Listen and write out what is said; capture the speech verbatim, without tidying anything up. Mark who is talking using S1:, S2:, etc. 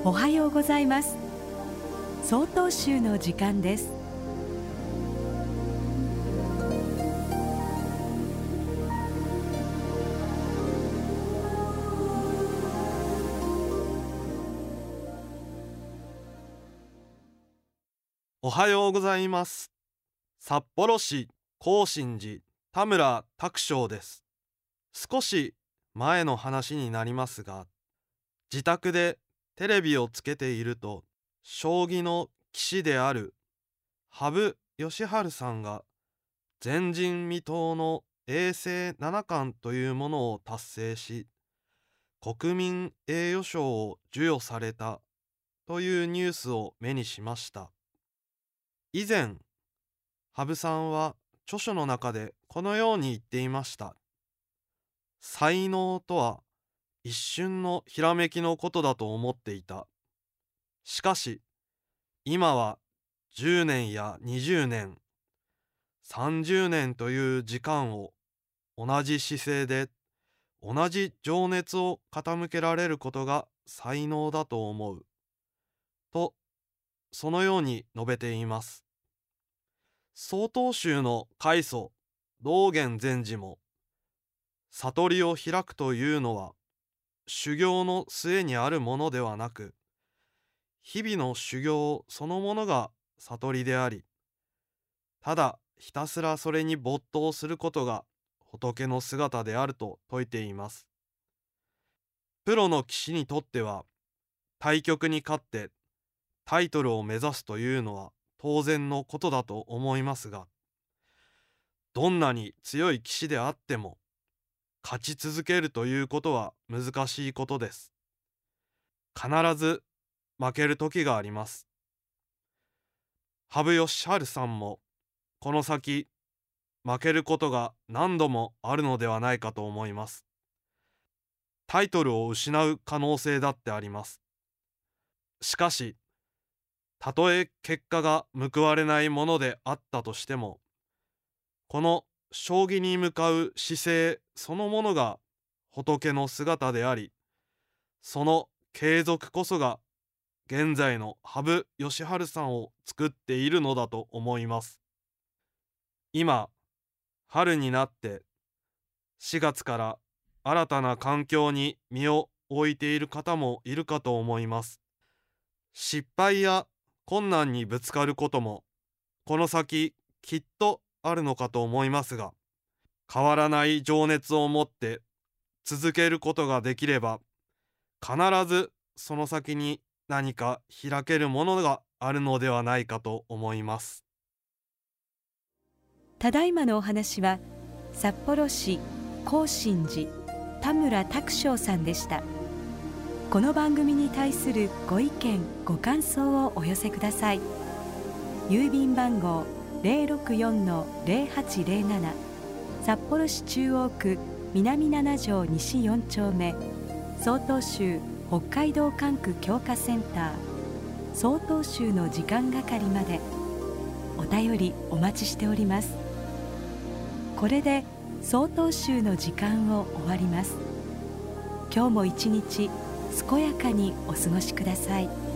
S1: おはようございます。曹洞宗の時間です。
S2: おはようございます。札幌市興信寺田村拓章です。少し前の話になりますが、自宅でテレビをつけていると、将棋の棋士である羽生善治さんが前人未到の永世七冠というものを達成し、国民栄誉賞を授与されたというニュースを目にしました。以前、羽生さんは著書の中でこのように言っていました。才能とは一瞬のひらめきのことだと思っていた。しかし、今はじゅうねんやにじゅうねん、さんじゅうねんという時間を同じ姿勢で、同じ情熱を傾けられることが才能だと思う。と、そのように述べています。曹洞宗の開祖道元禅師も、悟りを開くというのは修行の末にあるものではなく、日々の修行そのものが悟りであり、ただひたすらそれに没頭することが仏の姿であると説いています。プロの棋士にとっては、対局に勝ってタイトルを目指すというのは当然のことだと思いますが、どんなに強い棋士であっても、勝ち続けるということは難しいことです。必ず負ける時があります。羽生善治さんも、この先、負けることが何度もあるのではないかと思います。タイトルを失う可能性だってあります。しかし、たとえ結果が報われないものであったとしても、この将棋に向かう姿勢そのものが仏の姿であり、その継続こそが現在の羽生善治さんを作っているのだと思います。今、春になってしがつから新たな環境に身を置いている方もいるかと思います。失敗や困難にぶつかることもこの先きっとあるのかと思いますが、変わらない情熱を持って続けることができれば、必ずその先に何か開けるものがあるのではないかと思います。
S1: ただいまのお話は札幌市興信寺田村拓章さんでした。この番組に対するご意見ご感想をお寄せください。郵便番号 ゼロろくよんのゼロはちゼロなな、 札幌市中央区南なな条西よん丁目、曹洞宗北海道管区強化センター曹洞宗の時間係まで。お便りお待ちしております。これで曹洞宗の時間を終わります。今日も一日健やかにお過ごしください。